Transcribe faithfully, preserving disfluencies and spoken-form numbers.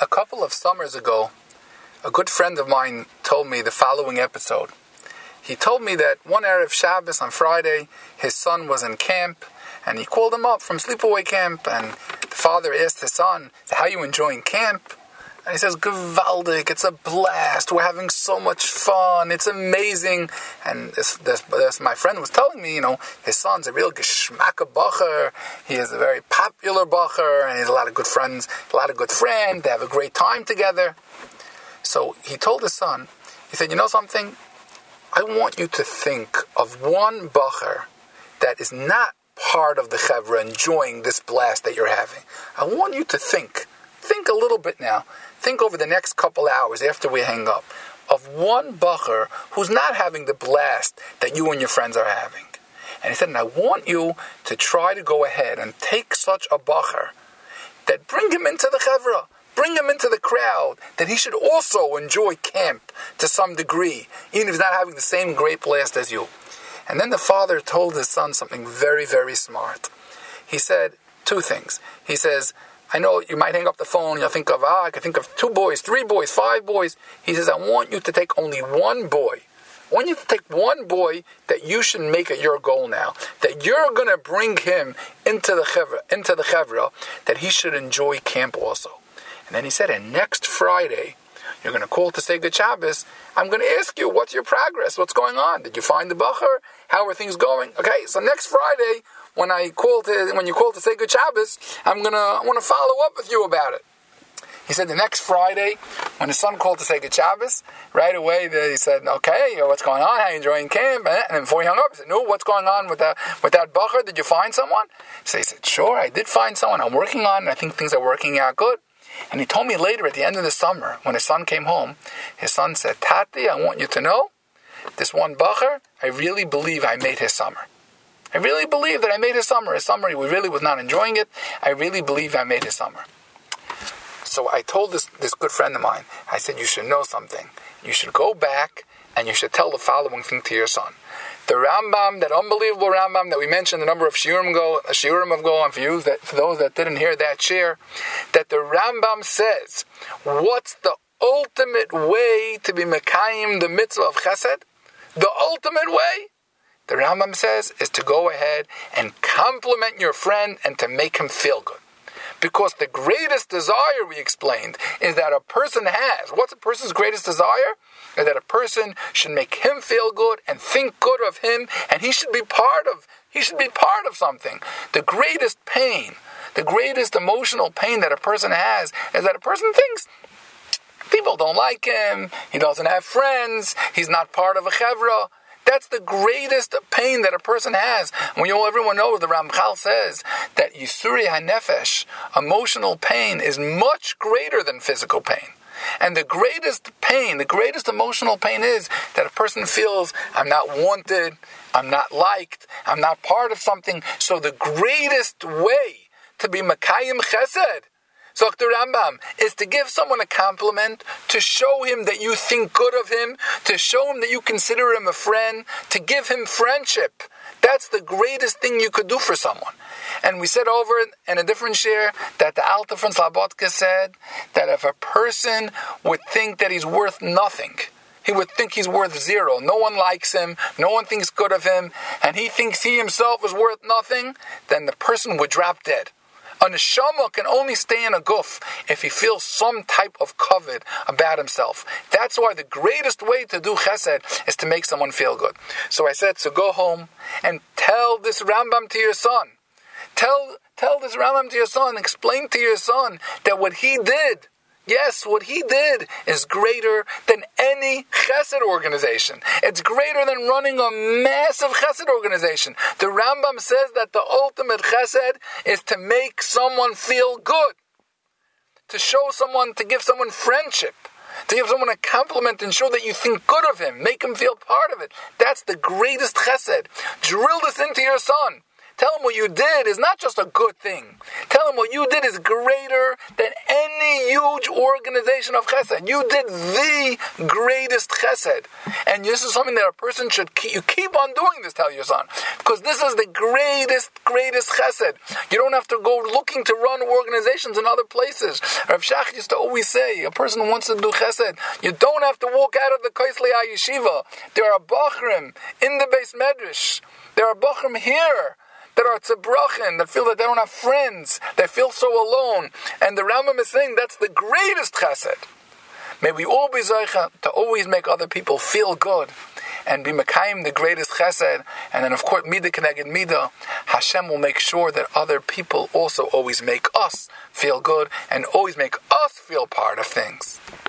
A couple of summers ago, a good friend of mine told me the following episode. He told me that one Erev Shabbos on Friday, his son was in camp, and he called him up from sleepaway camp, and the father asked his son, how are you enjoying camp? And he says, gewaldig, it's a blast, we're having so much fun, it's amazing. And this, this, this my friend was telling me, you know, his son's a real geschmacke bacher, he is a very popular bacher, and he has a lot of good friends, a lot of good friends, they have a great time together. So he told his son, he said, you know something? I want you to think of one bacher that is not part of the chevra enjoying this blast that you're having. I want you to think, think a little bit now, think over the next couple hours after we hang up, of one bacher who's not having the blast that you and your friends are having. And he said, and I want you to try to go ahead and take such a bacher that bring him into the chevra, bring him into the crowd, that he should also enjoy camp to some degree, even if he's not having the same great blast as you. And then the father told his son something very, very smart. He said two things. He says, I know you might hang up the phone, you'll think of, ah, I can think of two boys, three boys, five boys. He says, I want you to take only one boy. I want you to take one boy that you should make it your goal now, that you're going to bring him into the chevra, into the chevra, that he should enjoy camp also. And then he said, and next Friday, you're going to call to say good Shabbos. I'm going to ask you, what's your progress? What's going on? Did you find the bacher? How are things going? Okay, so next Friday, when I call to, when you call to say good Shabbos, I'm going to, I want to follow up with you about it. He said the next Friday, when his son called to say good Shabbos, right away he said, okay, what's going on? How are you enjoying camp? And then before he hung up, he said, no, what's going on with that, with that bacher? Did you find someone? So he said, sure, I did find someone. I'm working on it. I think things are working out good. And he told me later at the end of the summer, when his son came home, his son said, Tati, I want you to know, this one bacher, I really believe I made his summer. I really believe that I made his summer. His summer, he really was not enjoying it. I really believe I made his summer. So I told this, this good friend of mine, I said, you should know something. You should go back and you should tell the following thing to your son. The Rambam, that unbelievable Rambam that we mentioned a number of shiurim ago, shiurim ago, and for you, that for those that didn't hear that share, that the Rambam says, what's the ultimate way to be mekayim the mitzvah of chesed? The ultimate way, the Rambam says, is to go ahead and compliment your friend and to make him feel good. Because the greatest desire, we explained, is that a person has. What's a person's greatest desire? Is that a person should make him feel good and think good of him, and he should be part of, he should be part of something. The greatest pain, the greatest emotional pain that a person has is that a person thinks people don't like him, he doesn't have friends, he's not part of a chevra. That's the greatest pain that a person has. When you know, everyone knows, the Ramchal says that Yisuri HaNefesh, emotional pain, is much greater than physical pain. And the greatest pain, the greatest emotional pain is that a person feels, I'm not wanted, I'm not liked, I'm not part of something. So the greatest way to be Makayim Chesed, so the Rambam, is to give someone a compliment, to show him that you think good of him, to show him that you consider him a friend, to give him friendship. That's the greatest thing you could do for someone. And we said over in a different share that the Alter from Slobodka said that if a person would think that he's worth nothing, he would think he's worth zero. No one likes him, no one thinks good of him, and he thinks he himself is worth nothing, then the person would drop dead. A neshama can only stay in a guf if he feels some type of covet about himself. That's why the greatest way to do chesed is to make someone feel good. So I said, so go home and tell this Rambam to your son. Tell, tell this Rambam to your son, explain to your son that what he did, yes, what he did is greater than any chesed organization. It's greater than running a massive chesed organization. The Rambam says that the ultimate chesed is to make someone feel good, to show someone, to give someone friendship, to give someone a compliment and show that you think good of him, make him feel part of it. That's the greatest chesed. Drill this into your son. Tell him what you did is not just a good thing. Tell him what you did is greater than any huge organization of chesed. You did the greatest chesed. And this is something that a person should keep. You keep on doing this, tell your son. Because this is the greatest, greatest chesed. You don't have to go looking to run organizations in other places. Rav Shach used to always say, a person who wants to do chesed, you don't have to walk out of the Koslei Yeshiva. There are Bachrim in the Beis Medrash. There are Bachrim here that are tzibrochen, that feel that they don't have friends, they feel so alone. And the Rambam is saying that's the greatest chesed. May we all be zoicha to always make other people feel good and be mekayim the greatest chesed. And then of course, midah keneged midah, Hashem will make sure that other people also always make us feel good and always make us feel part of things.